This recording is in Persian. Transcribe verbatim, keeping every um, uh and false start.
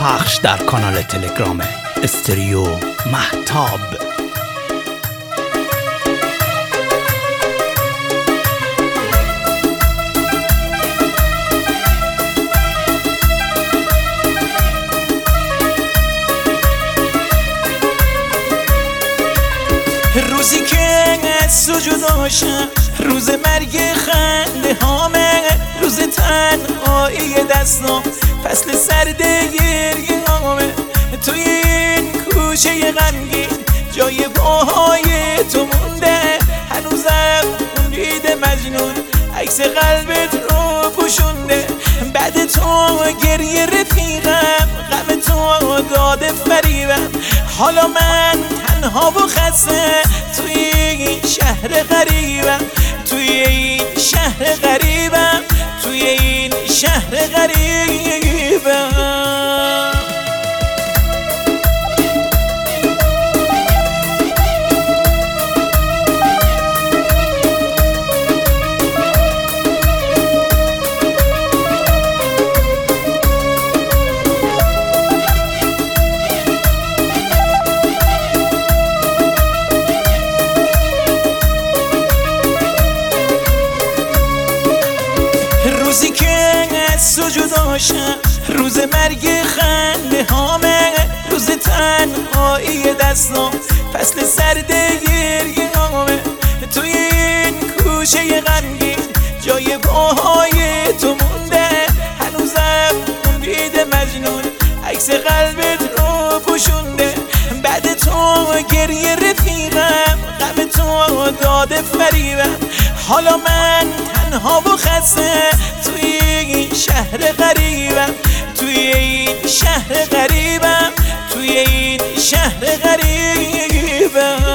پخش در کانال تلگرام استریو مهتاب. روزی که از تو جداشم، روز مرگ خنده هامه، روز تنهایی دستام، فصل سرد گریه هامه. توی این کوچه غمگین جای پاهای تو مونده، هنوزم اون دید مجنون عکس قلبت رو پوشونده. بعد تو گریه رفیقم، غم تو داده فریبم. حالا من تنها و خسته توی این شهر غریبم، توی این شهر غریبم، توی این شهر غریبم. روزی که از تو جداشم، روز مرگ خنده هامه، روز تنهایی دستام، فصل سرد گریه هامه. توی این کوچه غمگین جای پاهای تو مونده، هنوزم اون دید مجنون عکس قلبت رو پوشونده. بعد تو گریه رفیقم، غم تو داده فریبم. حالا من تنها و خسته توی این شهر غریبم، توی این شهر غریبم، توی این شهر غریبم.